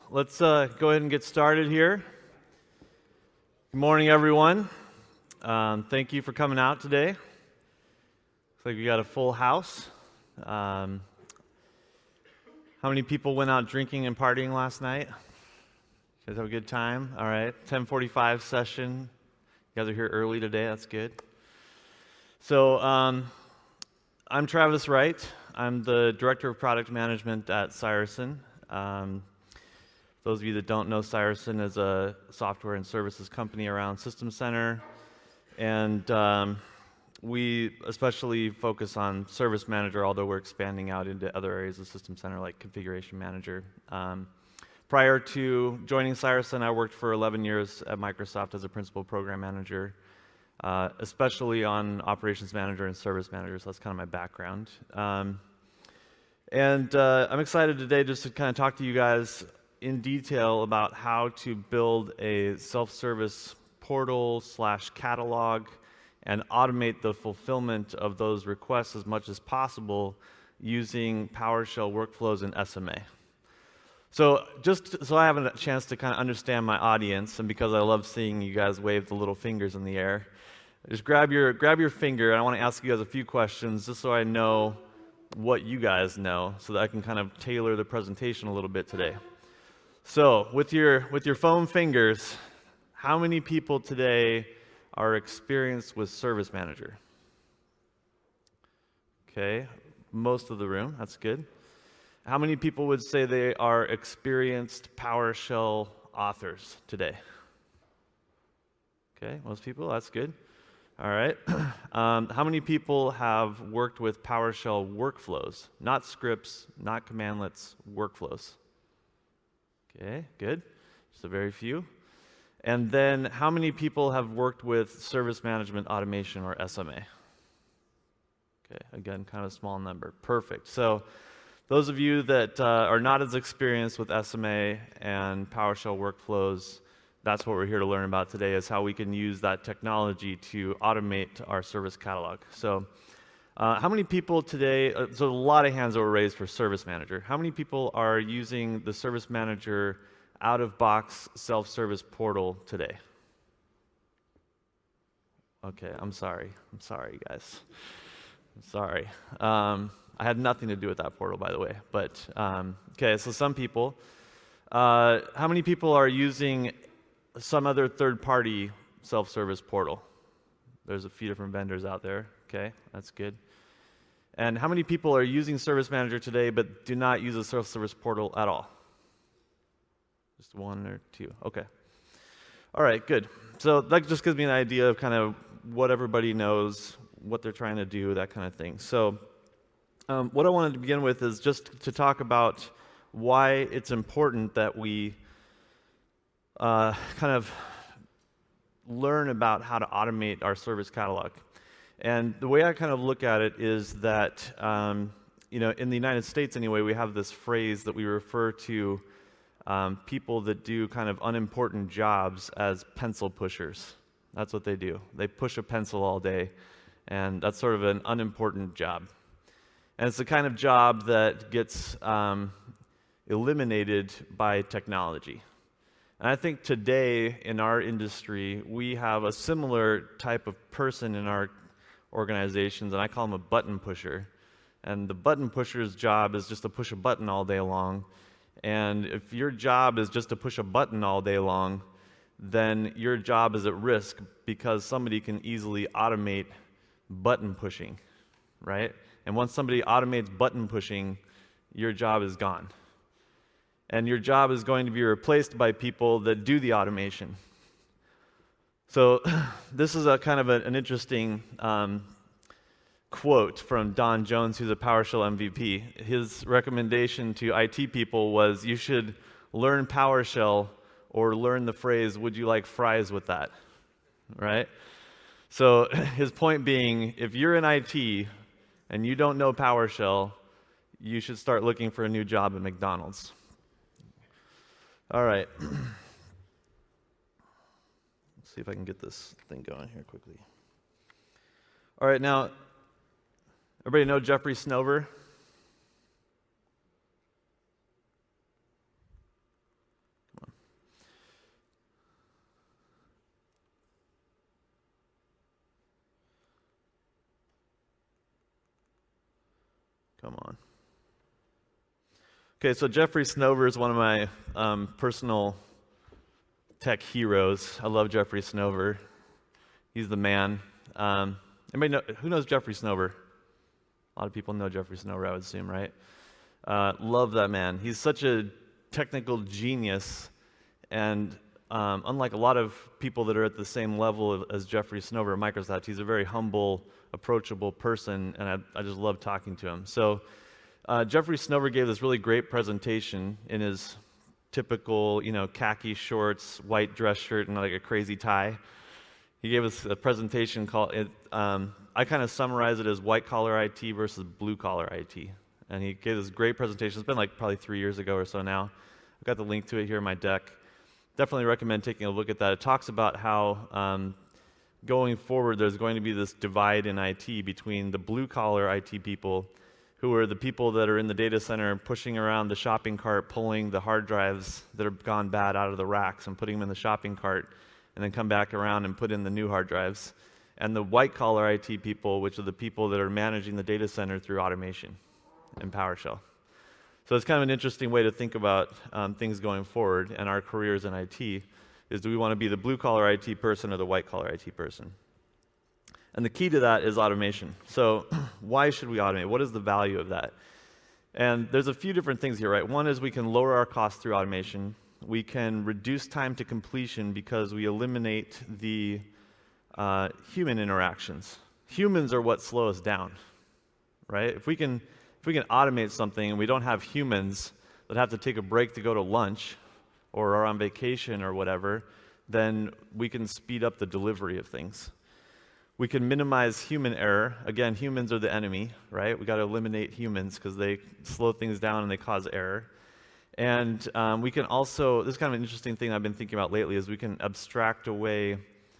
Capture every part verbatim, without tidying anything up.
let's uh, go ahead and get started here. Good morning, everyone. Um, thank you for coming out today. Looks like we got a full house. Um, how many people went out drinking and partying last night? You guys have a good time? All right, ten forty-five session. You guys are here early today. That's good. So um, I'm Travis Wright. I'm the Director of Product Management at Cyerson. Um, those of you that don't know, Cyerson is a software and services company around System Center, and um, we especially focus on Service Manager, although we're expanding out into other areas of System Center like Configuration Manager. Um, prior to joining Cyerson, I worked for eleven years at Microsoft as a Principal Program Manager, uh, especially on Operations Manager and Service Manager, so that's kind of my background. Um, and uh, I'm excited today just to kind of talk to you guys in detail about how to build a self-service portal slash catalog and automate the fulfillment of those requests as much as possible using PowerShell workflows and S M A. So just so I have a chance to kind of understand my audience, and because I love seeing you guys wave the little fingers in the air, just grab your grab your finger, and I want to ask you guys a few questions just so I know what you guys know, so that I can kind of tailor the presentation a little bit today. So with your with your foam fingers, how many people today are experienced with Service Manager? Okay, most of the room, that's good. How many people would say they are experienced PowerShell authors today? Okay, most people, that's good. All right. Um, how many people have worked with PowerShell workflows? Not scripts, not commandlets, workflows. Okay, good. Just a very few. And then how many people have worked with Service Management Automation, or S M A? Okay, again, kind of a small number. Perfect. So those of you that uh, are not as experienced with S M A and PowerShell workflows, that's what we're here to learn about today, is how we can use that technology to automate our service catalog. So uh, how many people today, uh, so a lot of hands that were raised for Service Manager. How many people are using the Service Manager out-of-box self-service portal today? Okay, I'm sorry. I'm sorry, guys. I'm sorry. Um, I had nothing to do with that portal, by the way. But, um, okay, so some people. Uh, how many people are using some other third-party self-service portal? There's a few different vendors out there. Okay, that's good. And how many people are using Service Manager today but do not use a self-service portal at all? Just one or two. Okay. All right, good. So that just gives me an idea of kind of what everybody knows, what they're trying to do, that kind of thing. So um, what I wanted to begin with is just to talk about why it's important that we uh, kind of learn about how to automate our service catalog. And the way I kind of look at it is that, um, you know, in the United States anyway, we have this phrase that we refer to um, people that do kind of unimportant jobs as pencil pushers. That's what they do. They push a pencil all day, and that's sort of an unimportant job. And it's the kind of job that gets um, eliminated by technology. And I think today in our industry, we have a similar type of person in our organizations, and I call them a button pusher. And the button pusher's job is just to push a button all day long. And if your job is just to push a button all day long, then your job is at risk because somebody can easily automate button pushing, right? And once somebody automates button pushing, your job is gone. And your job is going to be replaced by people that do the automation. So this is a kind of a, an interesting um, quote from Don Jones, who's a PowerShell M V P. His recommendation to I T people was, you should learn PowerShell or learn the phrase, would you like fries with that, right? So his point being, if you're in I T and you don't know PowerShell, you should start looking for a new job at McDonald's. All right. See if I can get this thing going here quickly. All right, now, everybody know Jeffrey Snover? Come on. Okay, so Jeffrey Snover is one of my um, personal tech heroes. I love Jeffrey Snover. He's the man. Um, anybody know, who knows Jeffrey Snover? A lot of people know Jeffrey Snover, I would assume, right? Uh, love that man. He's such a technical genius, and um, unlike a lot of people that are at the same level as Jeffrey Snover at Microsoft, he's a very humble, approachable person, and I, I just love talking to him. So uh, Jeffrey Snover gave this really great presentation in his typical, you know, khaki shorts, white dress shirt, and like a crazy tie. He gave us a presentation called, it, um, I kind of summarize it as white-collar I T versus blue-collar I T. And he gave this great presentation. It's been like probably three years ago or so now. I've got the link to it here in my deck. Definitely recommend taking a look at that. It talks about how um, going forward there's going to be this divide in I T between the blue-collar I T people, who are the people that are in the data center pushing around the shopping cart, pulling the hard drives that have gone bad out of the racks and putting them in the shopping cart, and then come back around and put in the new hard drives. And the white-collar I T people, which are the people that are managing the data center through automation and PowerShell. So it's kind of an interesting way to think about um, things going forward and our careers in I T, is do we want to be the blue-collar I T person or the white-collar I T person? And the key to that is automation. So why should we automate? What is the value of that? And there's a few different things here, right? One is we can lower our costs through automation. We can reduce time to completion because we eliminate the uh, human interactions. Humans are what slow us down, right? If we can, if we can automate something and we don't have humans that have to take a break to go to lunch or are on vacation or whatever, then we can speed up the delivery of things. We can minimize human error. Again, humans are the enemy, right? We got to eliminate humans because they slow things down and they cause error. And um, we can also, this is kind of an interesting thing I've been thinking about lately, is we can abstract away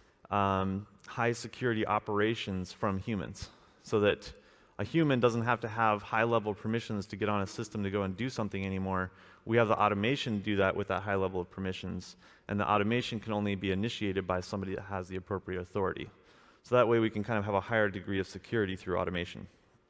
um, high security operations from humans so that a human doesn't have to have high level permissions to get on a system to go and do something anymore. We have the automation do that with that high level of permissions, and the automation can only be initiated by somebody that has the appropriate authority. So that way we can kind of have a higher degree of security through automation.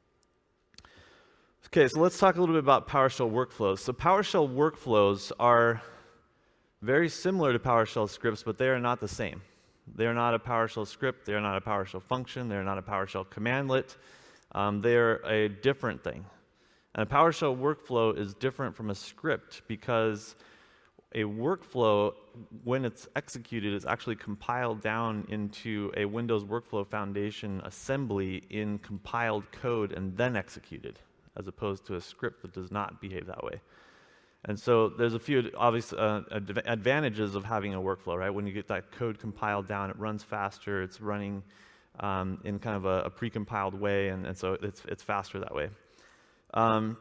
Okay, so let's talk a little bit about PowerShell workflows. So PowerShell workflows are very similar to PowerShell scripts, but they are not the same. They are not a PowerShell script, they are not a PowerShell function, they are not a PowerShell commandlet. Um, they are a different thing. And a PowerShell workflow is different from a script because a workflow, when it's executed, is actually compiled down into a Windows Workflow Foundation assembly in compiled code and then executed, as opposed to a script that does not behave that way. And so there's a few obvious uh, adv advantages of having a workflow, right? When you get that code compiled down, it runs faster, it's running um, in kind of a, a precompiled way, and, and so it's, it's faster that way. Um,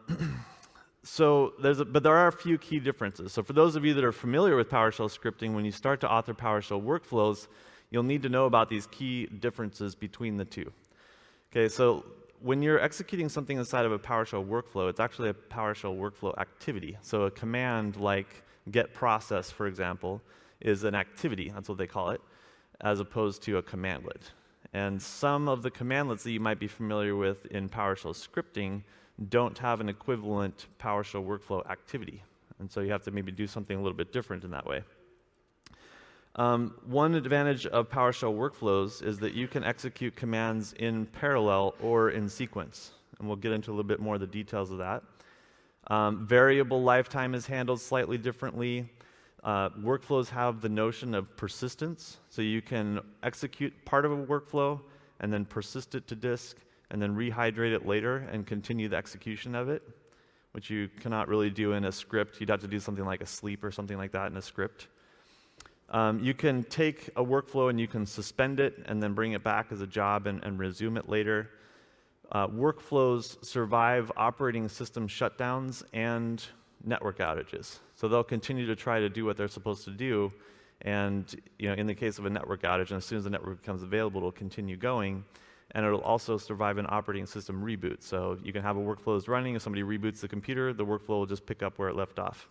so there's a, but there are a few key differences. So for those of you that are familiar with PowerShell scripting, when you start to author PowerShell workflows, you'll need to know about these key differences between the two. Okay, so when you're executing something inside of a PowerShell workflow, it's actually a PowerShell workflow activity. So a command like get process, for example, is an activity, that's what they call it, as opposed to a commandlet. And some of the commandlets that you might be familiar with in PowerShell scripting don't have an equivalent PowerShell workflow activity. And so you have to maybe do something a little bit different in that way. Um, one advantage of PowerShell workflows is that you can execute commands in parallel or in sequence. And we'll get into a little bit more of the details of that. Um, variable lifetime is handled slightly differently. Uh, workflows have the notion of persistence. So you can execute part of a workflow and then persist it to disk and then rehydrate it later and continue the execution of it, which you cannot really do in a script. You'd have to do something like a sleep or something like that in a script. Um, you can take a workflow and you can suspend it and then bring it back as a job and, and resume it later. Uh, workflows survive operating system shutdowns and network outages. So they'll continue to try to do what they're supposed to do, and you know, in the case of a network outage, and as soon as the network becomes available, it'll continue going, and it'll also survive an operating system reboot. So you can have a workflow that's running, if somebody reboots the computer, the workflow will just pick up where it left off.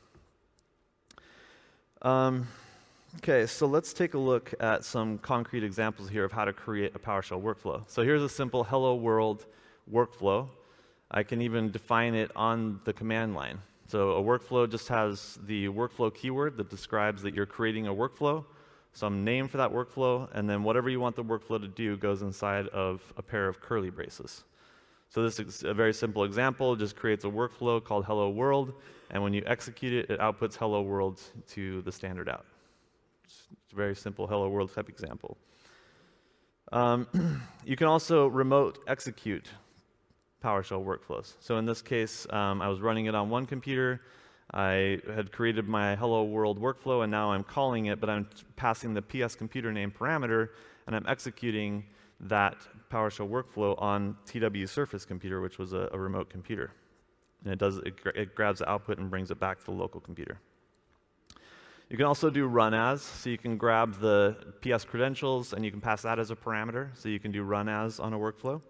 Um, Okay, so let's take a look at some concrete examples here of how to create a PowerShell workflow. So here's a simple hello world workflow. I can even define it on the command line. So a workflow just has the workflow keyword that describes that you're creating a workflow, some name for that workflow, and then whatever you want the workflow to do goes inside of a pair of curly braces. So this is a very simple example. It just creates a workflow called hello world, and when you execute it, it outputs hello world to the standard out. It's a very simple hello world type example. Um, you can also remote execute PowerShell workflows. So in this case, um, I was running it on one computer. I had created my hello world workflow, and now I'm calling it, but I'm passing the P S computer name parameter, and I'm executing that PowerShell workflow on T W Surface computer, which was a, a remote computer. And it does it, it grabs the output and brings it back to the local computer. You can also do run as, so you can grab the P S credentials and you can pass that as a parameter, so you can do run as on a workflow.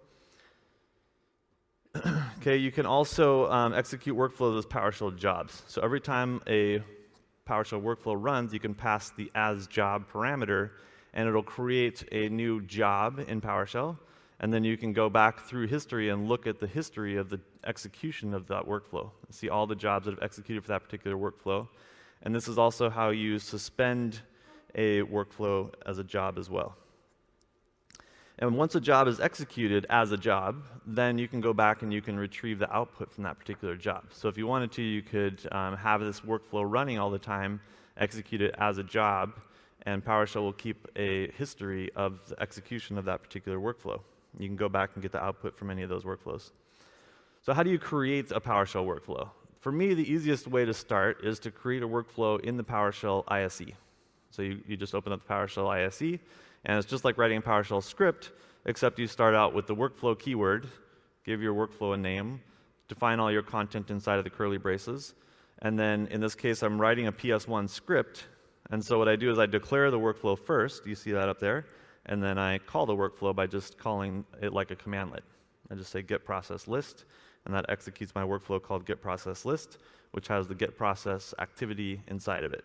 Okay, you can also um, execute workflows as PowerShell jobs. So every time a PowerShell workflow runs, you can pass the as job parameter, and it'll create a new job in PowerShell, and then you can go back through history and look at the history of the execution of that workflow, see all the jobs that have executed for that particular workflow. And this is also how you suspend a workflow as a job as well. And once a job is executed as a job, then you can go back and you can retrieve the output from that particular job. So if you wanted to, you could um, have this workflow running all the time, execute it as a job, and PowerShell will keep a history of the execution of that particular workflow. You can go back and get the output from any of those workflows. So how do you create a PowerShell workflow? For me, the easiest way to start is to create a workflow in the PowerShell I S E. So you, you just open up the PowerShell I S E, and it's just like writing a PowerShell script, except you start out with the workflow keyword, give your workflow a name, define all your content inside of the curly braces, and then in this case, I'm writing a P S one script, and so what I do is I declare the workflow first, you see that up there, and then I call the workflow by just calling it like a commandlet. I just say get process list, and that executes my workflow called get process list, which has the get process activity inside of it.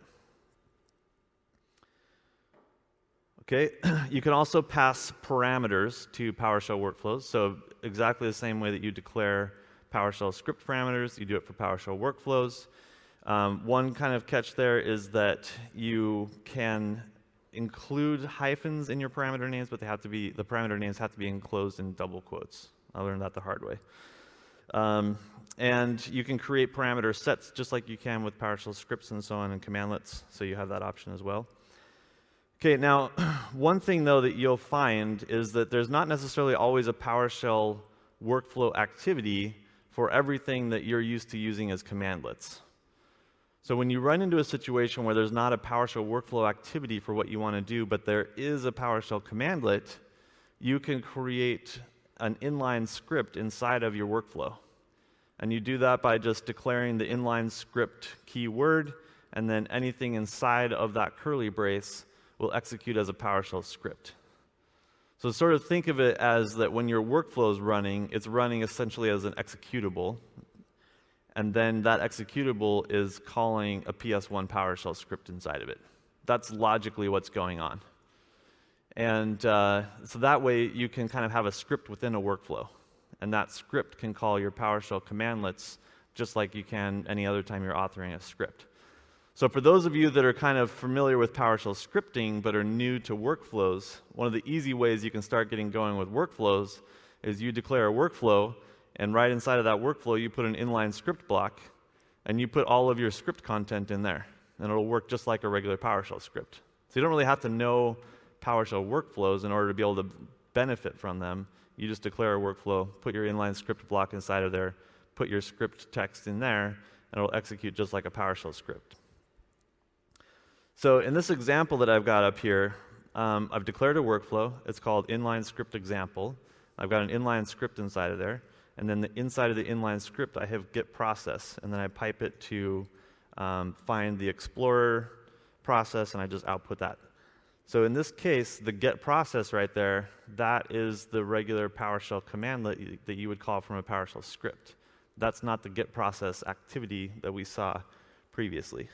Okay, you can also pass parameters to PowerShell workflows. So exactly the same way that you declare PowerShell script parameters, you do it for PowerShell workflows. Um, one kind of catch there is that you can include hyphens in your parameter names, but they have to be, the parameter names have to be enclosed in double quotes. I learned that the hard way. Um, and you can create parameter sets just like you can with PowerShell scripts and so on and commandlets, so you have that option as well. Okay, now one thing though that you'll find is that there's not necessarily always a PowerShell workflow activity for everything that you're used to using as commandlets. So when you run into a situation where there's not a PowerShell workflow activity for what you want to do, but there is a PowerShell commandlet, you can create an inline script inside of your workflow. And you do that by just declaring the inline script keyword, and then anything inside of that curly brace will execute as a PowerShell script. So sort of think of it as that when your workflow is running, it's running essentially as an executable, and then that executable is calling a P S one PowerShell script inside of it. That's logically what's going on. And uh, so that way you can kind of have a script within a workflow, and that script can call your PowerShell commandlets just like you can any other time you're authoring a script. So for those of you that are kind of familiar with PowerShell scripting but are new to workflows, one of the easy ways you can start getting going with workflows is you declare a workflow, and right inside of that workflow you put an inline script block, and you put all of your script content in there, and it'll work just like a regular PowerShell script. So you don't really have to know PowerShell workflows in order to be able to benefit from them. You just declare a workflow, put your inline script block inside of there, put your script text in there, and it'll execute just like a PowerShell script. So in this example that I've got up here, um, I've declared a workflow. It's called inline script example. I've got an inline script inside of there, and then the inside of the inline script I have get process, and then I pipe it to um, find the Explorer process, and I just output that. So in this case, the get process right there, that is the regular PowerShell commandlet that you would call from a PowerShell script. That's not the get process activity that we saw previously.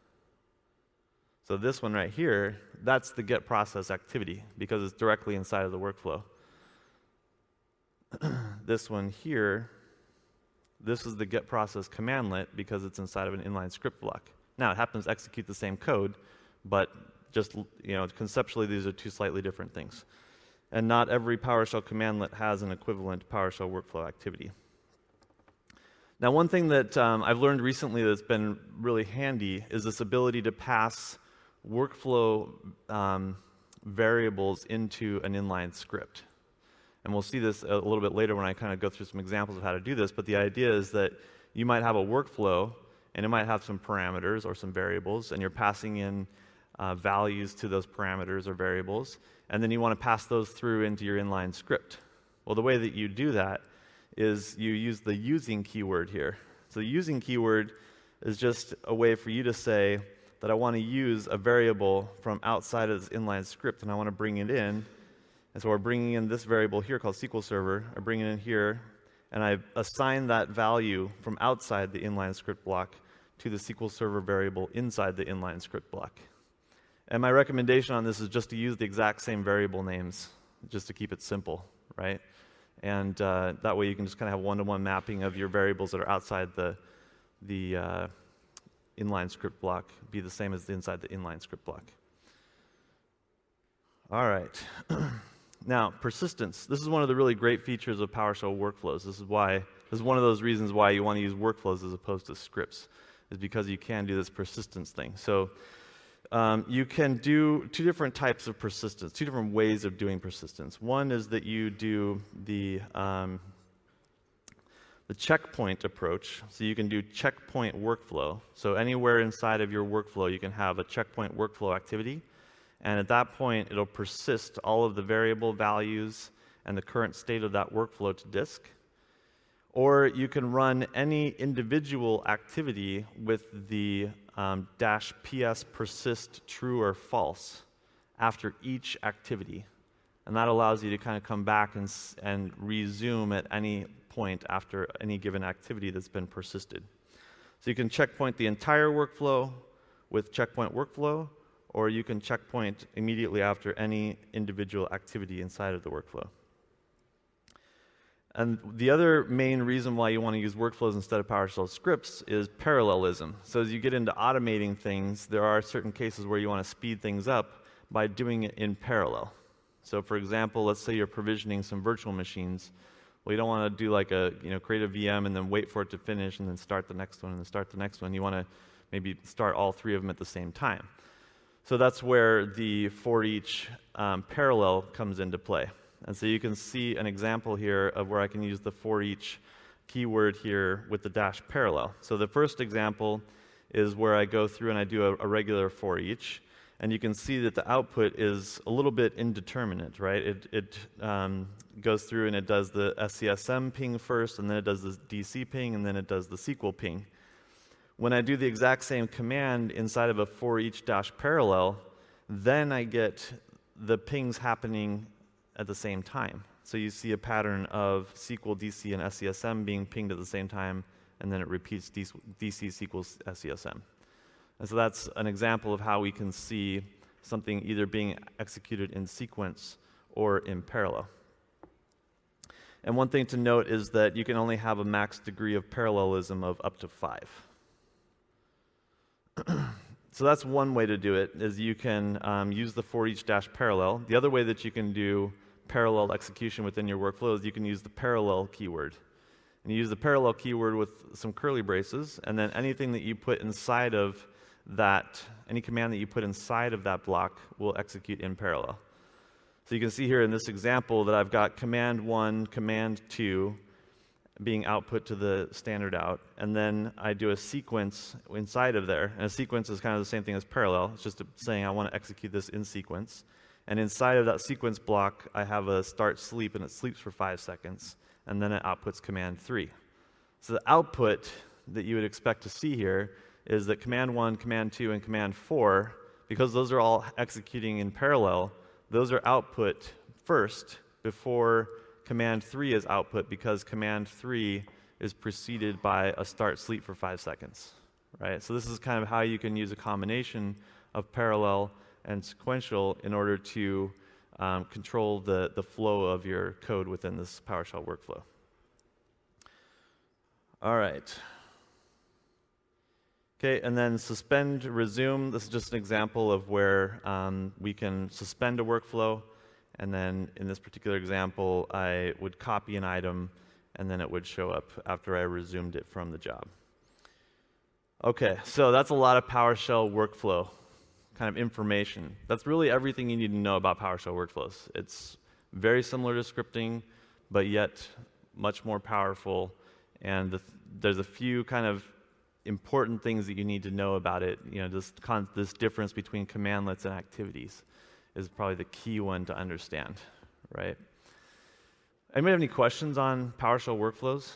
So this one right here, that's the get process activity because it's directly inside of the workflow. This one here this is the get process commandlet because it's inside of an inline script block. Now, it happens to execute the same code, but just, you know, conceptually, these are two slightly different things. And not every PowerShell commandlet has an equivalent PowerShell workflow activity. Now, one thing that um, I've learned recently that's been really handy is this ability to pass workflow um, variables into an inline script. And we'll see this a little bit later when I kind of go through some examples of how to do this, but the idea is that you might have a workflow, and it might have some parameters or some variables, and you're passing in uh, values to those parameters or variables, and then you want to pass those through into your inline script. Well, the way that you do that is you use the using keyword here. So the using keyword is just a way for you to say that I want to use a variable from outside of this inline script, and I want to bring it in. And so we're bringing in this variable here called S Q L Server. I bring it in here, and I assign that value from outside the inline script block to the S Q L Server variable inside the inline script block. And my recommendation on this is just to use the exact same variable names, just to keep it simple, right? And uh, that way you can just kind of have one-to-one mapping of your variables that are outside the, the uh, inline script block, be the same as the inside the inline script block. All right. Now, persistence. This is one of the really great features of PowerShell workflows. This is why, this is one of those reasons why you want to use workflows as opposed to scripts, is because you can do this persistence thing. So um, you can do two different types of persistence, two different ways of doing persistence. One is that you do the, um, the checkpoint approach. So you can do checkpoint workflow. So anywhere inside of your workflow, you can have a checkpoint workflow activity. And at that point, it'll persist all of the variable values and the current state of that workflow to disk. Or you can run any individual activity with the um, dash ps persist true or false after each activity. And that allows you to kind of come back and, and resume at any point after any given activity that's been persisted. So you can checkpoint the entire workflow with checkpoint workflow, or you can checkpoint immediately after any individual activity inside of the workflow. And the other main reason why you want to use workflows instead of PowerShell scripts is parallelism. So as you get into automating things, there are certain cases where you want to speed things up by doing it in parallel. So for example, let's say you're provisioning some virtual machines. Well, you don't want to do like a, you know, create a V M and then wait for it to finish and then start the next one and then start the next one. You want to maybe start all three of them at the same time. So that's where the for each um, parallel comes into play. And so you can see an example here of where I can use the for each keyword here with the dash parallel. So the first example is where I go through and I do a, a regular for each. And you can see that the output is a little bit indeterminate, right? It, it um, goes through and it does the S C S M ping first, and then it does the D C ping, and then it does the S Q L ping. When I do the exact same command inside of a for each dash parallel, then I get the pings happening at the same time. So you see a pattern of S Q L, D C, and S C S M being pinged at the same time, and then it repeats D C, S Q L, S C S M. And so that's an example of how we can see something either being executed in sequence or in parallel. And one thing to note is that you can only have a max degree of parallelism of up to five. So that's one way to do it, is you can um, use the for each dash parallel. The other way that you can do parallel execution within your workflow is you can use the parallel keyword. And you use the parallel keyword with some curly braces, and then anything that you put inside of that, any command that you put inside of that block will execute in parallel. So you can see here in this example that I've got command one, command two, being output to the standard out, and then I do a sequence inside of there. And a sequence is kind of the same thing as parallel. It's just saying I want to execute this in sequence. And inside of that sequence block, I have a start sleep, and it sleeps for five seconds, and then it outputs command three. So the output that you would expect to see here is that command one, command two, and command four, because those are all executing in parallel, those are output first before command three is output, because command three is preceded by a start sleep for five seconds, right? So this is kind of how you can use a combination of parallel and sequential in order to um, control the, the flow of your code within this PowerShell workflow. All right. Okay, and then suspend, resume. This is just an example of where um, we can suspend a workflow, and then in this particular example, I would copy an item, and then it would show up after I resumed it from the job. Okay, so that's a lot of PowerShell workflow kind of information. That's really everything you need to know about PowerShell workflows. It's very similar to scripting, but yet much more powerful, and the, there's a few kind of important things that you need to know about it. You know, this, con this difference between commandlets and activities is probably the key one to understand, right? Anybody have any questions on PowerShell workflows?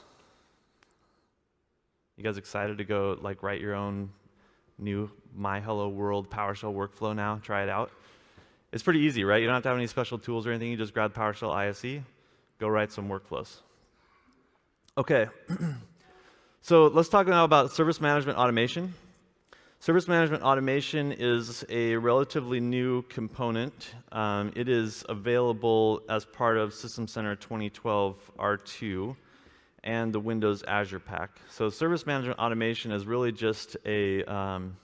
You guys excited to go like write your own new My Hello World PowerShell workflow now? Try it out. It's pretty easy, right? You don't have to have any special tools or anything. You just grab PowerShell I S E, go write some workflows. Okay. So let's talk now about service management automation. Service management automation is a relatively new component. Um, it is available as part of System Center twenty twelve R two and the Windows Azure Pack. So service management automation is really just a, um,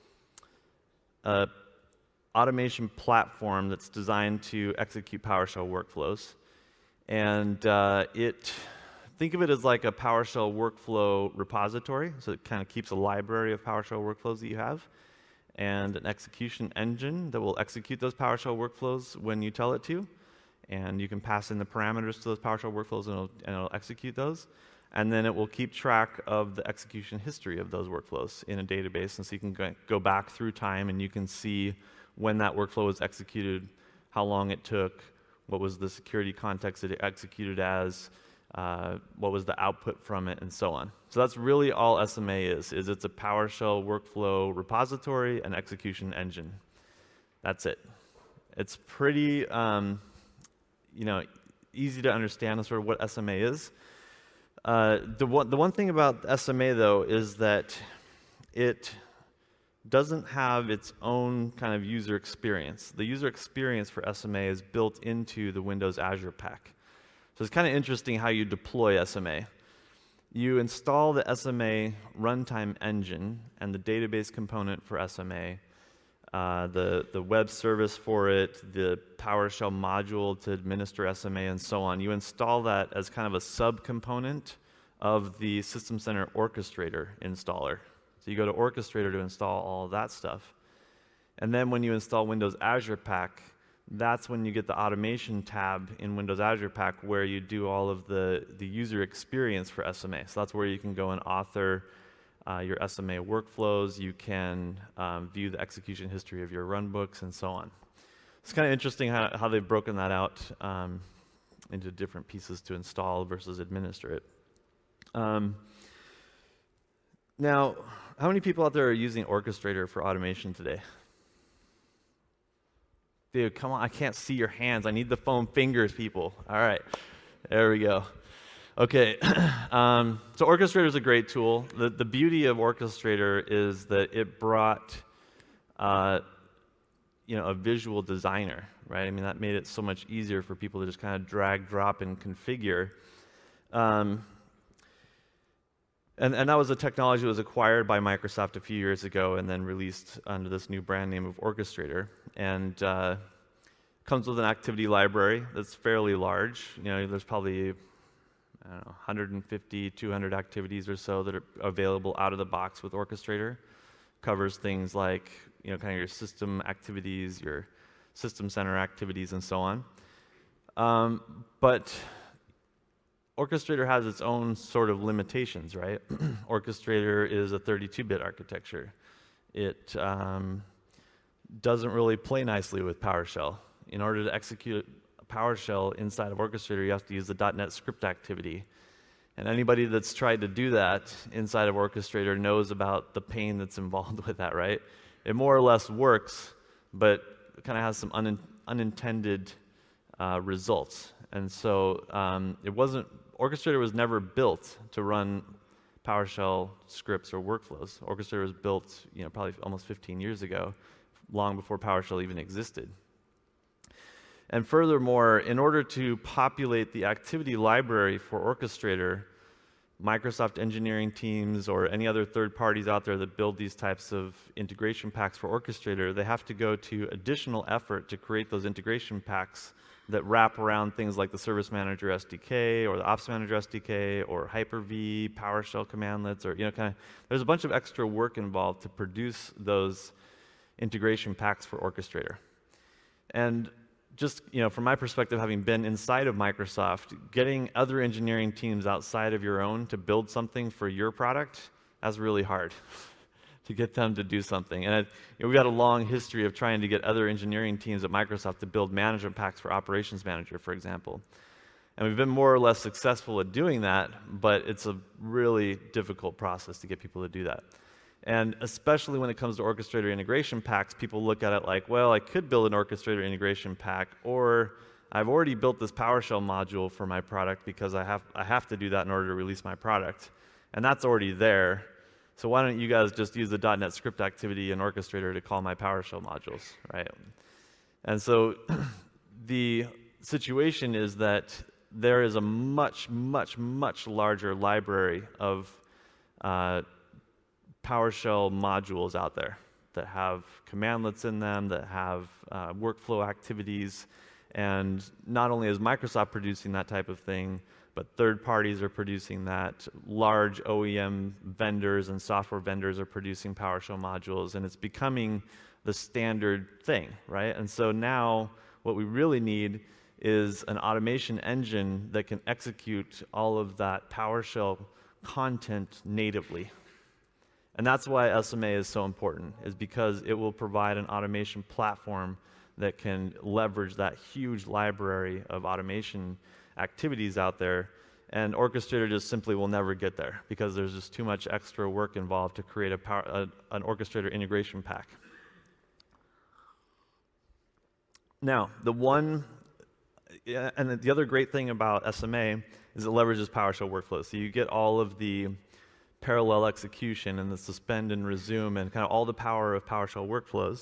a automation platform that's designed to execute PowerShell workflows. And uh, it Think of it as like a PowerShell workflow repository, so it kind of keeps a library of PowerShell workflows that you have, and an execution engine that will execute those PowerShell workflows when you tell it to, and you can pass in the parameters to those PowerShell workflows and it'll, and it'll execute those, and then it will keep track of the execution history of those workflows in a database, and so you can go, go back through time and you can see when that workflow was executed, how long it took, what was the security context that it executed as, Uh, what was the output from it, and so on. So that's really all S M A is, is it's a PowerShell workflow repository and execution engine. That's it. It's pretty, um, you know, easy to understand sort of what S M A is. Uh, the, one, the one thing about S M A, though, is that it doesn't have its own kind of user experience. The user experience for S M A is built into the Windows Azure Pack. So it's kind of interesting how you deploy S M A. You install the S M A runtime engine and the database component for S M A, uh, the, the web service for it, the PowerShell module to administer S M A, and so on. You install that as kind of a subcomponent of the System Center Orchestrator installer. So you go to Orchestrator to install all of that stuff. And then when you install Windows Azure Pack, that's when you get the automation tab in Windows Azure Pack where you do all of the, the user experience for S M A. So that's where you can go and author uh, your S M A workflows. You can um, view the execution history of your runbooks and so on. It's kind of interesting how, how they've broken that out um, into different pieces to install versus administer it. Um, now, how many people out there are using Orchestrator for automation today? Dude, come on, I can't see your hands. I need the foam fingers, people. All right, there we go. Okay, um, so Orchestrator is a great tool. The, the beauty of Orchestrator is that it brought uh, you know, a visual designer, right? I mean, that made it so much easier for people to just kind of drag, drop, and configure. Um, And, and that was a technology that was acquired by Microsoft a few years ago and then released under this new brand name of Orchestrator. And uh, comes with an activity library that's fairly large. You know, there's probably, I don't know, one hundred fifty, two hundred activities or so that are available out of the box with Orchestrator. Covers things like, you know, kind of your system activities, your system center activities, and so on. Um, but Orchestrator has its own sort of limitations, right? Orchestrator is a thirty-two bit architecture. It um, doesn't really play nicely with PowerShell. In order to execute PowerShell inside of Orchestrator, you have to use the dot net script activity. And anybody that's tried to do that inside of Orchestrator knows about the pain that's involved with that, right? It more or less works, but it kind of has some un unintended uh, results. And so um, it wasn't, Orchestrator was never built to run PowerShell scripts or workflows. Orchestrator was built, you know, probably almost fifteen years ago, long before PowerShell even existed. And furthermore, in order to populate the activity library for Orchestrator, Microsoft engineering teams or any other third parties out there that build these types of integration packs for Orchestrator, they have to go to additional effort to create those integration packs that wrap around things like the Service Manager S D K or the Ops Manager S D K or Hyper-V, PowerShell commandlets, or, you know, kind of, there's a bunch of extra work involved to produce those integration packs for Orchestrator. And just, you know, from my perspective, having been inside of Microsoft, getting other engineering teams outside of your own to build something for your product, that's really hard to get them to do something. And you know, we've got a long history of trying to get other engineering teams at Microsoft to build management packs for Operations Manager, for example. And we've been more or less successful at doing that, but it's a really difficult process to get people to do that. And especially when it comes to Orchestrator integration packs, people look at it like, well, I could build an Orchestrator integration pack, or I've already built this PowerShell module for my product because I have, I have to do that in order to release my product. And that's already there. So why don't you guys just use the .NET script activity in Orchestrator to call my PowerShell modules, right? And so the situation is that there is a much, much, much larger library of uh, PowerShell modules out there that have commandlets in them, that have uh, workflow activities, and not only is Microsoft producing that type of thing, but third parties are producing that. Large O E M vendors and software vendors are producing PowerShell modules, and it's becoming the standard thing, right? And so now what we really need is an automation engine that can execute all of that PowerShell content natively. And that's why S M A is so important, is because it will provide an automation platform that can leverage that huge library of automation activities out there. And Orchestrator just simply will never get there because there's just too much extra work involved to create a power, a, an Orchestrator integration pack. Now, the one, and the other great thing about S M A is it leverages PowerShell workflows. So you get all of the parallel execution and the suspend and resume and kind of all the power of PowerShell workflows.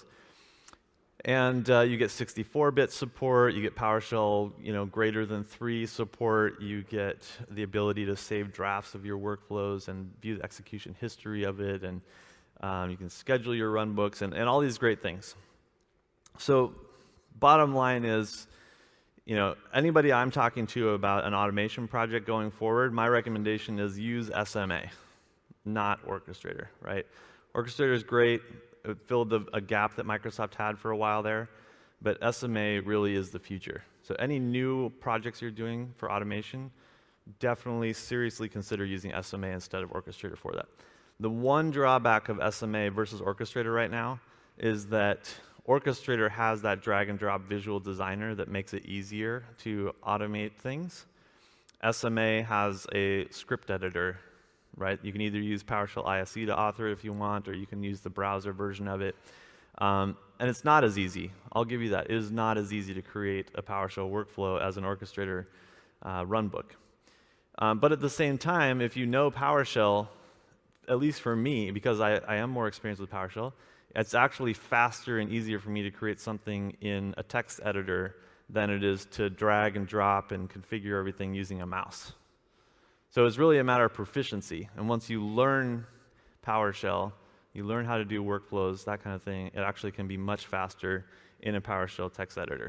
And uh, you get sixty-four bit support, you get PowerShell, you know, greater than three support, you get the ability to save drafts of your workflows and view the execution history of it, and um, you can schedule your runbooks and, and all these great things. So bottom line is, you know, anybody I'm talking to about an automation project going forward, my recommendation is use S M A, not Orchestrator, right? Orchestrator is great. It filled the, a gap that Microsoft had for a while there, but S M A really is the future. So any new projects you're doing for automation, definitely seriously consider using S M A instead of Orchestrator for that. The one drawback of S M A versus Orchestrator right now is that Orchestrator has that drag and drop visual designer that makes it easier to automate things. S M A has a script editor, right? You can either use PowerShell I S E to author it if you want, or you can use the browser version of it. Um, and it's not as easy. I'll give you that. It is not as easy to create a PowerShell workflow as an Orchestrator uh, runbook. Um, but at the same time, if you know PowerShell, at least for me, because I, I am more experienced with PowerShell, it's actually faster and easier for me to create something in a text editor than it is to drag and drop and configure everything using a mouse. So it's really a matter of proficiency. And once you learn PowerShell, you learn how to do workflows, that kind of thing, it actually can be much faster in a PowerShell text editor.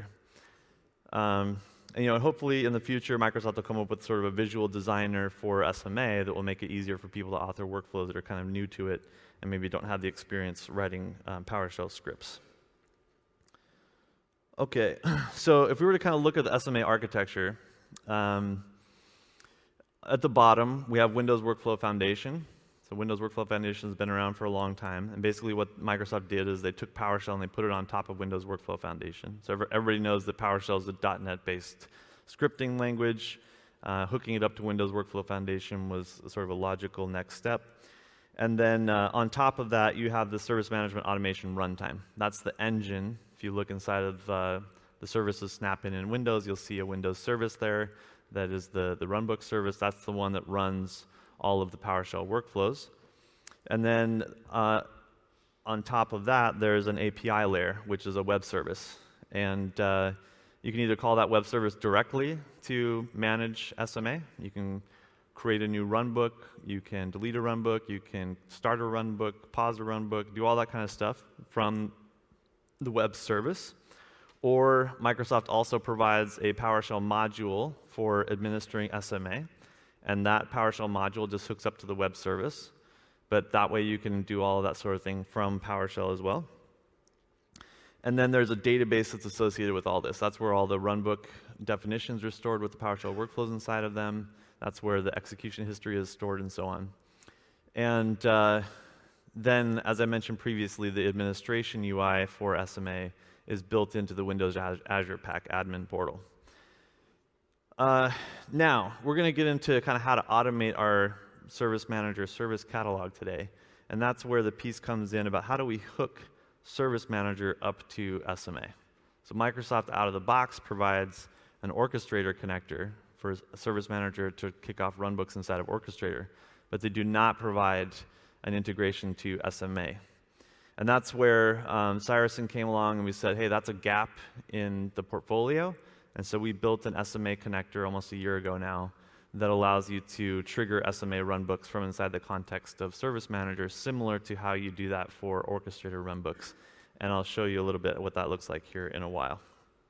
Um, and you know, hopefully in the future, Microsoft will come up with sort of a visual designer for S M A that will make it easier for people to author workflows that are kind of new to it and maybe don't have the experience writing um, PowerShell scripts. Okay, so if we were to kind of look at the S M A architecture, um, at the bottom, we have Windows Workflow Foundation. So Windows Workflow Foundation has been around for a long time. And basically what Microsoft did is they took PowerShell and they put it on top of Windows Workflow Foundation. So everybody knows that PowerShell is a .NET-based scripting language. Uh, hooking it up to Windows Workflow Foundation was sort of a logical next step. And then uh, on top of that, you have the Service Management Automation Runtime. That's the engine. If you look inside of uh, the services snap in in Windows, you'll see a Windows service there. That is the, the runbook service. That's the one that runs all of the PowerShell workflows. And then uh, on top of that, there's an A P I layer, which is a web service. And uh, you can either call that web service directly to manage S M A. You can create a new runbook, you can delete a runbook, you can start a runbook, pause a runbook, do all that kind of stuff from the web service. Or Microsoft also provides a PowerShell module for administering S M A, and that PowerShell module just hooks up to the web service. But that way you can do all of that sort of thing from PowerShell as well. And then there's a database that's associated with all this. That's where all the runbook definitions are stored with the PowerShell workflows inside of them. That's where the execution history is stored and so on. And uh, then, as I mentioned previously, the administration U I for S M A is built into the Windows Azure Pack admin portal. Uh, now, we're going to get into kind of how to automate our Service Manager service catalog today. And that's where the piece comes in about how do we hook Service Manager up to S M A. So Microsoft out of the box provides an orchestrator connector for Service Manager to kick off runbooks inside of Orchestrator, but they do not provide an integration to S M A. And that's where um, Cyrusson came along and we said, hey, that's a gap in the portfolio. And so we built an S M A connector almost a year ago now that allows you to trigger S M A runbooks from inside the context of Service Manager, similar to how you do that for Orchestrator runbooks. And I'll show you a little bit what that looks like here in a while.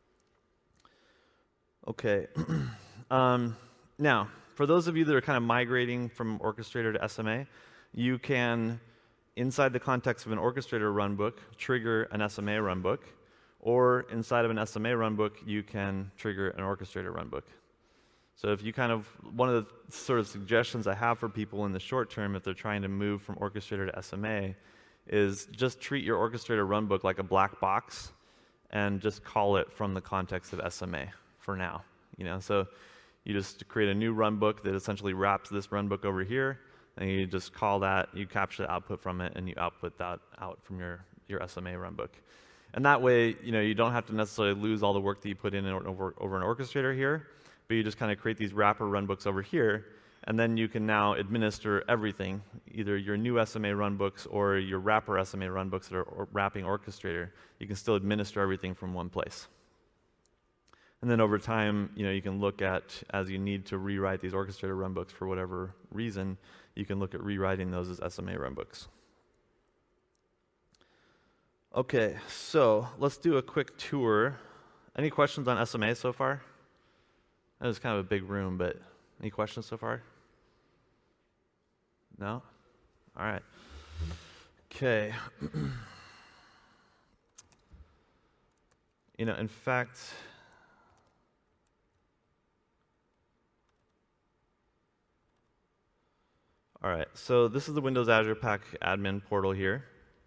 Okay. um, now, for those of you that are kind of migrating from Orchestrator to S M A, you can, inside the context of an Orchestrator runbook, trigger an S M A runbook, or inside of an S M A runbook, you can trigger an Orchestrator runbook. So if you kind of, one of the sort of suggestions I have for people in the short term if they're trying to move from Orchestrator to S M A is just treat your Orchestrator runbook like a black box and just call it from the context of S M A for now. You know, so you just create a new runbook that essentially wraps this runbook over here, and you just call that, you capture the output from it, and you output that out from your, your S M A runbook. And that way, you know, you don't have to necessarily lose all the work that you put in over, over an Orchestrator here, but you just kind of create these wrapper runbooks over here, and then you can now administer everything, either your new S M A runbooks or your wrapper S M A runbooks that are or wrapping Orchestrator. You can still administer everything from one place. And then over time, you know, you can look at, as you need to rewrite these Orchestrator runbooks for whatever reason, you can look at rewriting those as S M A runbooks. Okay, so let's do a quick tour. Any questions on S M A so far? That was kind of a big room, but any questions so far? No? All right. Okay. You know, in fact, all right, so this is the Windows Azure Pack admin portal here.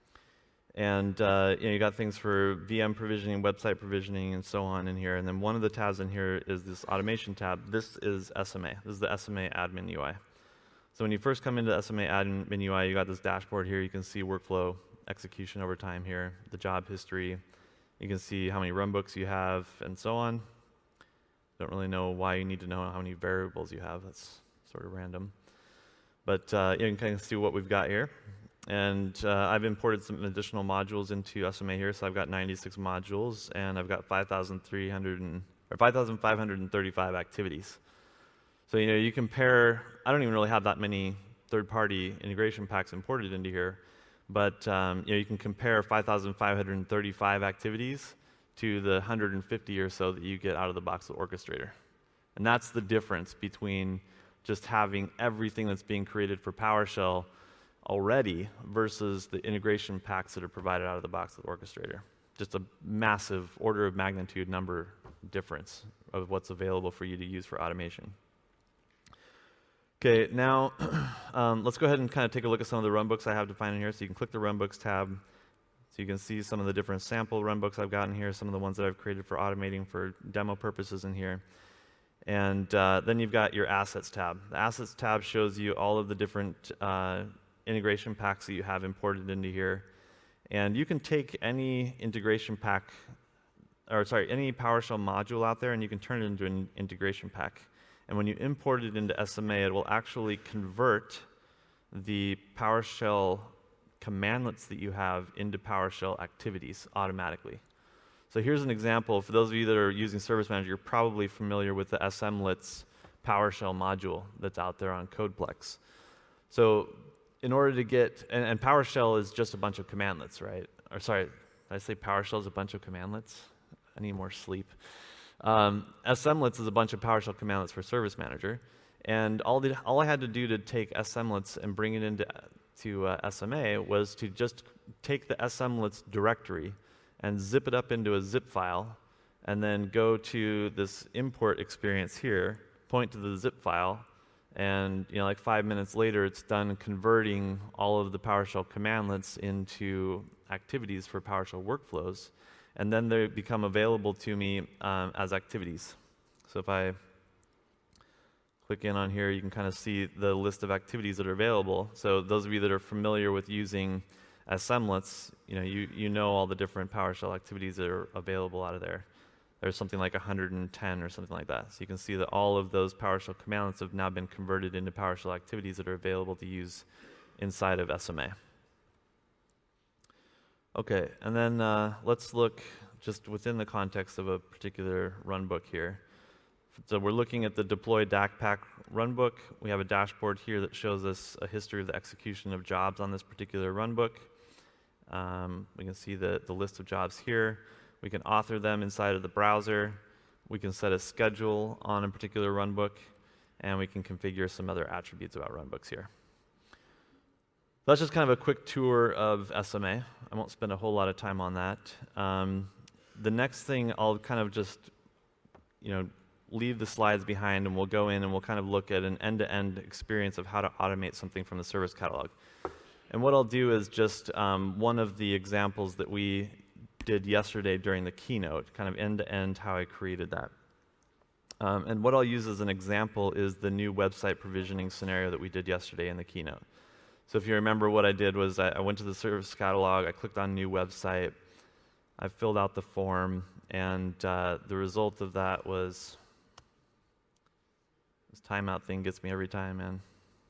And uh, you know, you got things for V M provisioning, website provisioning, and so on in here. And then one of the tabs in here is this automation tab. This is S M A. This is the S M A admin U I. So when you first come into S M A admin U I, you got this dashboard here. You can see workflow execution over time here, the job history. You can see how many runbooks you have, and so on. Don't really know why you need to know how many variables you have. That's sort of random. But uh, you can kind of see what we've got here. And uh, I've imported some additional modules into S M A here, so I've got ninety-six modules, and I've got five thousand three hundred and, or five thousand five hundred thirty-five activities. So you know, you compare. I don't even really have that many third-party integration packs imported into here, but um, you know, you can compare five thousand five hundred thirty-five activities to the one hundred fifty or so that you get out of the box with Orchestrator, and that's the difference between just having everything that's being created for PowerShell already versus the integration packs that are provided out of the box with Orchestrator. Just a massive order of magnitude number difference of what's available for you to use for automation. Okay, now um, let's go ahead and kind of take a look at some of the runbooks I have defined in here. So you can click the runbooks tab, so you can see some of the different sample runbooks I've got in here, some of the ones that I've created for automating for demo purposes in here. And uh, then you've got your assets tab. The assets tab shows you all of the different uh, integration packs that you have imported into here. And you can take any integration pack, or sorry, any PowerShell module out there, and you can turn it into an integration pack. And when you import it into S M A, it will actually convert the PowerShell commandlets that you have into PowerShell activities automatically. So here's an example. For those of you that are using Service Manager, you're probably familiar with the S M lets PowerShell module that's out there on CodePlex. So in order to get, and, and PowerShell is just a bunch of commandlets, right? Or sorry, did I say PowerShell is a bunch of commandlets? I need more sleep. Um, Semlets is a bunch of PowerShell commandlets for Service Manager. And all, the, all I had to do to take Semlets and bring it into to, uh, S M A was to just take the Semlets directory and zip it up into a zip file, and then go to this import experience here, point to the zip file, and you know, like five minutes later, it's done converting all of the PowerShell commandlets into activities for PowerShell workflows, and then they become available to me um, as activities. So if I click in on here, you can kind of see the list of activities that are available. So those of you that are familiar with using Semlets, you know, you, you know all the different PowerShell activities that are available out of there. There's something like one hundred ten or something like that. So you can see that all of those PowerShell commandlets have now been converted into PowerShell activities that are available to use inside of S M A. Okay, and then uh, let's look just within the context of a particular runbook here. So we're looking at the deploy D A C Pack runbook. We have a dashboard here that shows us a history of the execution of jobs on this particular runbook. Um, we can see the, the list of jobs here. We can author them inside of the browser. We can set a schedule on a particular runbook, and we can configure some other attributes about runbooks here. That's just kind of a quick tour of S M A. I won't spend a whole lot of time on that. Um, the next thing I'll kind of just, you know, leave the slides behind, and we'll go in and we'll kind of look at an end-to-end experience of how to automate something from the service catalog. And what I'll do is just um, one of the examples that we did yesterday during the keynote, kind of end-to-end how I created that. Um, and what I'll use as an example is the new website provisioning scenario that we did yesterday in the keynote. So if you remember, what I did was I, I went to the service catalog, I clicked on new website, I filled out the form, and uh, the result of that was, this timeout thing gets me every time, man.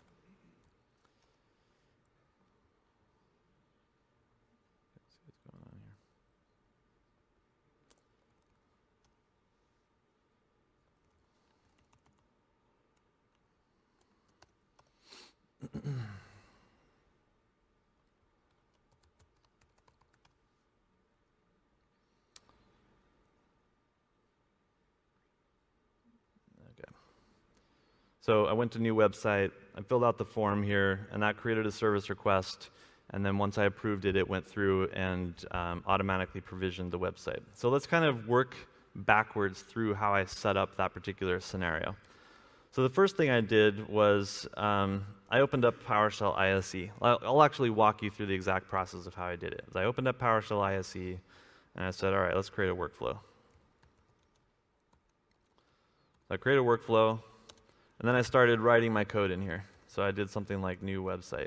So I went to new website, I filled out the form here, and that created a service request. And then once I approved it, it went through and um, automatically provisioned the website. So let's kind of work backwards through how I set up that particular scenario. So the first thing I did was um, I opened up PowerShell I S E. I'll, I'll actually walk you through the exact process of how I did it. I opened up PowerShell I S E, and I said, all right, let's create a workflow. So I created a workflow. And then I started writing my code in here. So I did something like new website.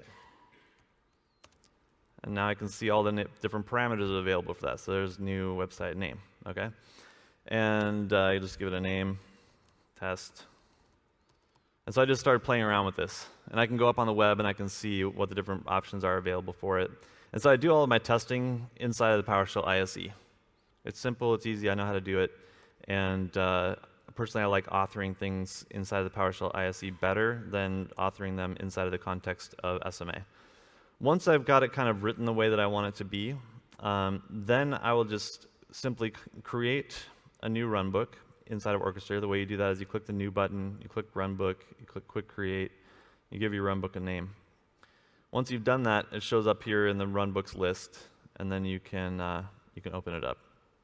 And now I can see all the different parameters available for that. So there's new website name, okay? And uh, I just give it a name, test. And so I just started playing around with this. And I can go up on the web and I can see what the different options are available for it. And so I do all of my testing inside of the PowerShell I S E. It's simple, it's easy, I know how to do it. And uh, personally, I like authoring things inside of the PowerShell I S E better than authoring them inside of the context of S M A. Once I've got it kind of written the way that I want it to be, um, then I will just simply create a new runbook inside of Orchestrator. The way you do that is you click the new button, you click runbook, you click quick create, you give your runbook a name. Once you've done that, it shows up here in the runbooks list, and then you can, uh, you can open it up.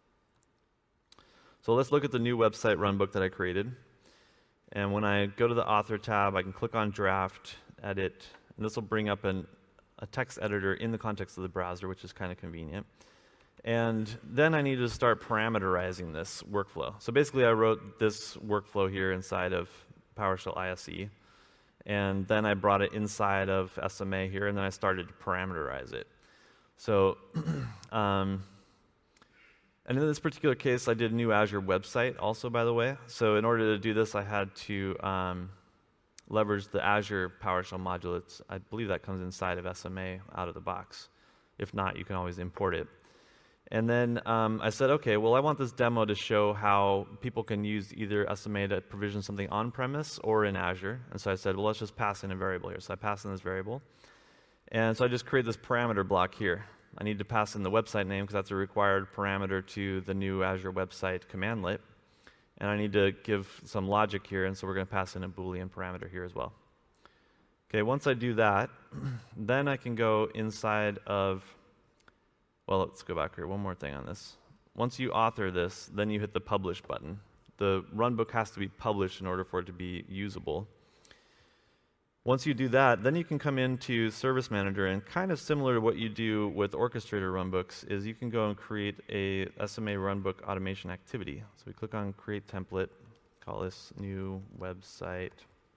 So let's look at the new website runbook that I created. And when I go to the author tab, I can click on draft, edit, and this will bring up an, a text editor in the context of the browser, which is kind of convenient. And then I need to start parameterizing this workflow. So basically I wrote this workflow here inside of PowerShell I S E, and then I brought it inside of S M A here, and then I started to parameterize it. So um, And in this particular case, I did a new Azure website also, by the way. So in order to do this, I had to um, leverage the Azure PowerShell module. It's, I believe that comes inside of S M A out of the box. If not, you can always import it. And then um, I said, okay, well, I want this demo to show how people can use either S M A to provision something on-premise or in Azure. And so I said, well, let's just pass in a variable here. So I pass in this variable. And so I just create this parameter block here. I need to pass in the website name because that's a required parameter to the new Azure website commandlet. And I need to give some logic here, and so we're going to pass in a Boolean parameter here as well. Okay, once I do that, then I can go inside of, well, let's go back here. One more thing on this. Once you author this, then you hit the publish button. The runbook has to be published in order for it to be usable. Once you do that, then you can come into Service Manager, and kind of similar to what you do with Orchestrator runbooks is you can go and create a S M A runbook automation activity. So we click on Create Template, call this New Website.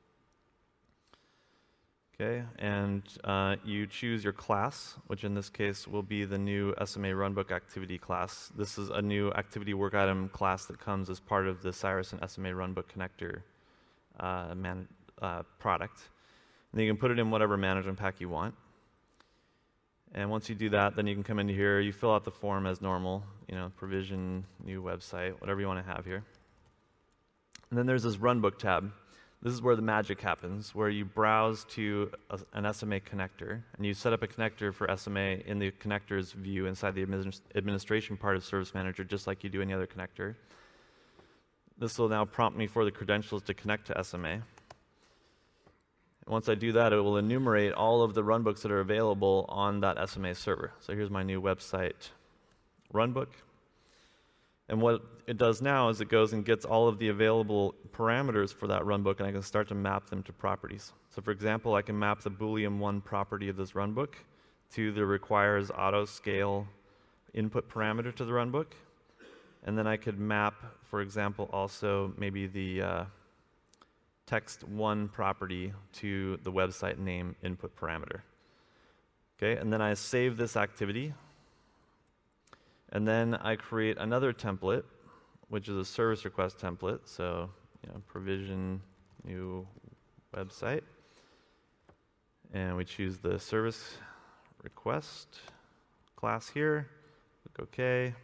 Okay, and uh, you choose your class, which in this case will be the new S M A runbook activity class. This is a new activity work item class that comes as part of the Cyrus and S M A runbook connector uh, man, uh, product. And then you can put it in whatever management pack you want. And once you do that, then you can come into here, you fill out the form as normal, you know, provision, new website, whatever you want to have here. And then there's this runbook tab. This is where the magic happens, where you browse to a, an S M A connector, and you set up a connector for S M A in the connectors view inside the administ administration part of Service Manager, just like you do any other connector. This will now prompt me for the credentials to connect to S M A. Once I do that, it will enumerate all of the runbooks that are available on that S M A server. So here's my new website runbook. And what it does now is it goes and gets all of the available parameters for that runbook, and I can start to map them to properties. So for example, I can map the Boolean one property of this runbook to the requires auto scale input parameter to the runbook. And then I could map, for example, also maybe the uh, text one property to the website name input parameter. Okay, and then I save this activity. And then I create another template, which is a service request template. So, you know, provision new website. And we choose the service request class here. Click OK.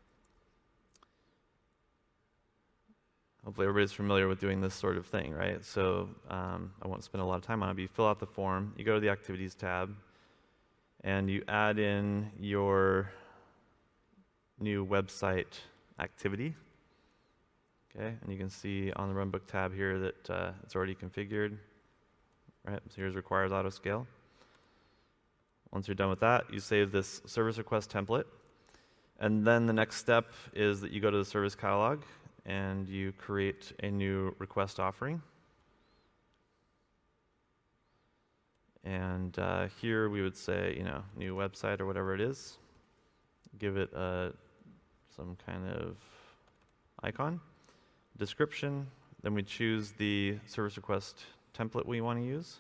Hopefully everybody's familiar with doing this sort of thing, right? So um, I won't spend a lot of time on it, but you fill out the form, you go to the Activities tab, and you add in your new website activity. Okay, and you can see on the Runbook tab here that uh, it's already configured. Right, so here's requires auto scale. Once you're done with that, you save this service request template. And then the next step is that you go to the service catalog and you create a new request offering. And uh, here we would say, you know, new website or whatever it is. Give it uh, some kind of icon, description. Then we choose the service request template we want to use.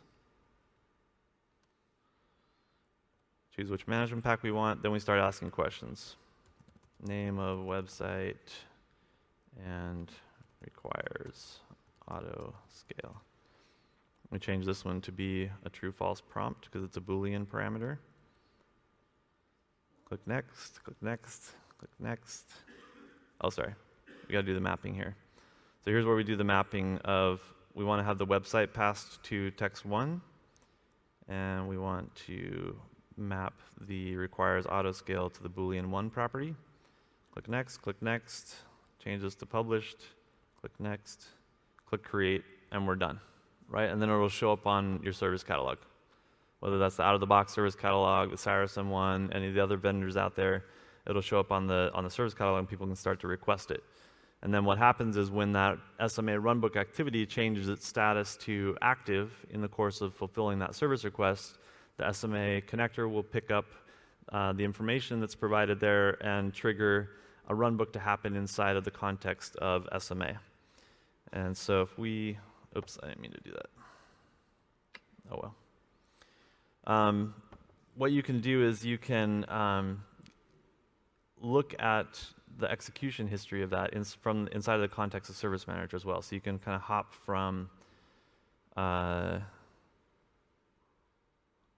Choose which management pack we want. Then we start asking questions. Name of website and requires auto scale. We change this one to be a true-false prompt because it's a Boolean parameter. Click next, click next, click next. Oh, sorry. We got to do the mapping here. So here's where we do the mapping of, we want to have the website passed to text one, and we want to map the requires auto scale to the Boolean one property. Click next, click next, change this to published, click next, click create, and we're done, right? And then it will show up on your service catalog. Whether that's the out-of-the-box service catalog, the Cyrus M one, any of the other vendors out there, it'll show up on the on the service catalog and people can start to request it. And then what happens is when that S M A runbook activity changes its status to active in the course of fulfilling that service request, the S M A connector will pick up uh, the information that's provided there and trigger a runbook to happen inside of the context of S M A. And so if we, oops, I didn't mean to do that. Oh well. Um, what you can do is you can um, look at the execution history of that in, from inside of the context of Service Manager as well. So you can kind of hop from, uh,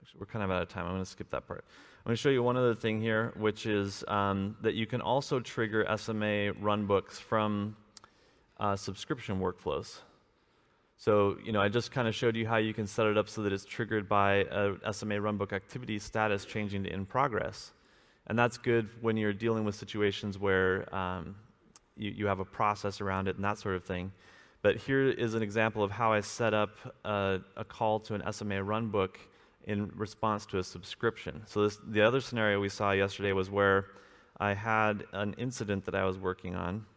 we're kind of out of time. I'm going to skip that part. I'm going to show you one other thing here, which is um, that you can also trigger S M A runbooks from uh, subscription workflows. So, you know, I just kind of showed you how you can set it up so that it's triggered by a S M A runbook activity status changing to in progress. And that's good when you're dealing with situations where um, you, you have a process around it and that sort of thing. But here is an example of how I set up a, a call to an S M A runbook in response to a subscription. So this, the other scenario we saw yesterday was where I had an incident that I was working on,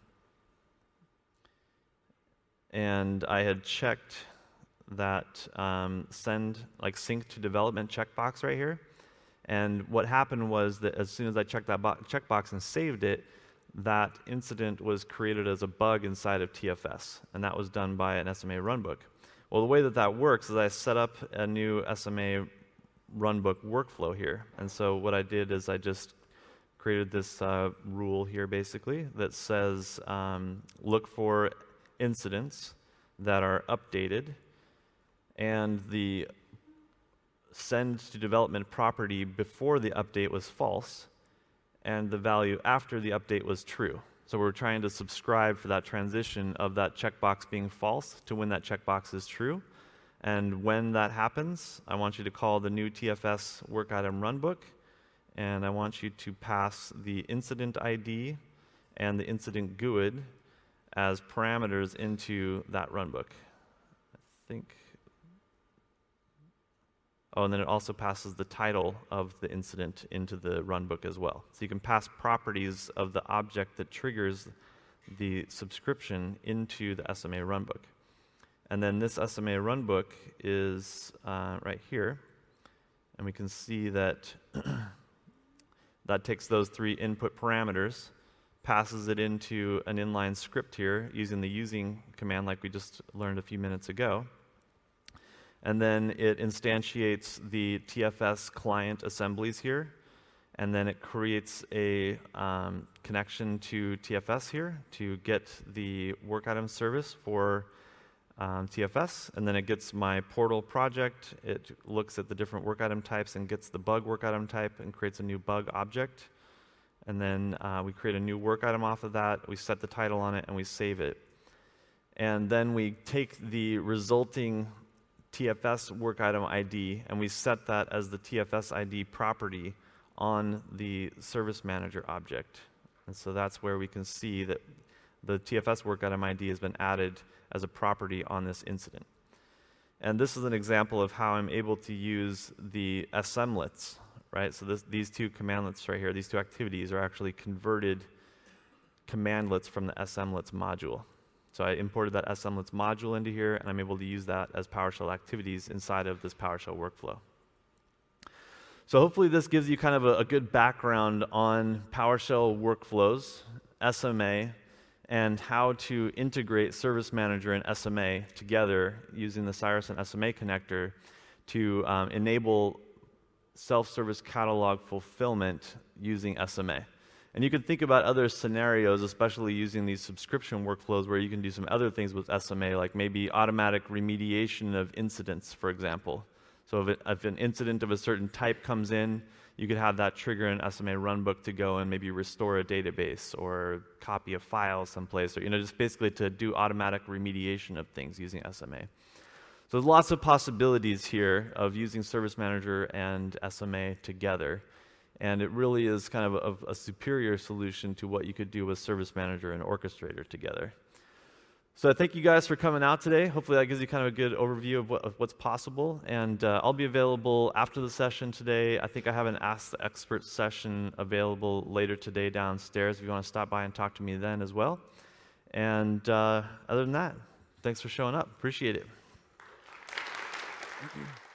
and I had checked that um, send, like sync to development checkbox right here. And what happened was that as soon as I checked that checkbox and saved it, that incident was created as a bug inside of T F S, and that was done by an S M A runbook. Well, the way that that works is I set up a new S M A runbook workflow here. And so what I did is I just created this uh, rule here basically that says um, look for incidents that are updated, and the send to development property before the update was false, and the value after the update was true. So we're trying to subscribe for that transition of that checkbox being false to when that checkbox is true. And when that happens, I want you to call the new T F S work item runbook, and I want you to pass the incident I D and the incident G U I D as parameters into that runbook. I think. Oh, and then it also passes the title of the incident into the runbook as well. So you can pass properties of the object that triggers the subscription into the S M A runbook. And then this S M A runbook is uh, right here, and we can see that that takes those three input parameters, passes it into an inline script here using the using command like we just learned a few minutes ago. And then it instantiates the T F S client assemblies here, and then it creates a um, connection to T F S here to get the work item service for um, T F S, and then it gets my portal project. It looks at the different work item types and gets the bug work item type and creates a new bug object. And then uh, we create a new work item off of that, we set the title on it, and we save it. And then we take the resulting T F S work item I D, and we set that as the T F S I D property on the service manager object. And so that's where we can see that the T F S work item I D has been added as a property on this incident. And this is an example of how I'm able to use the assemblets, right? So this, these two commandlets right here, these two activities are actually converted commandlets from the assemblets module. So I imported that assemblets module into here, and I'm able to use that as PowerShell activities inside of this PowerShell workflow. So hopefully this gives you kind of a, a good background on PowerShell workflows, S M A, and how to integrate Service Manager and S M A together using the Cyrus and S M A connector to um, enable self-service catalog fulfillment using S M A. And you can think about other scenarios, especially using these subscription workflows, where you can do some other things with S M A, like maybe automatic remediation of incidents, for example. So if, it, if an incident of a certain type comes in, you could have that trigger an S M A runbook to go and maybe restore a database or copy a file someplace, or you know, just basically to do automatic remediation of things using S M A. So there's lots of possibilities here of using Service Manager and S M A together. And it really is kind of a, a superior solution to what you could do with Service Manager and Orchestrator together. So I thank you guys for coming out today. Hopefully that gives you kind of a good overview of, what, of what's possible. And uh, I'll be available after the session today. I think I have an Ask the Expert session available later today downstairs if you want to stop by and talk to me then as well. And uh, other than that, thanks for showing up. Appreciate it. Thank you.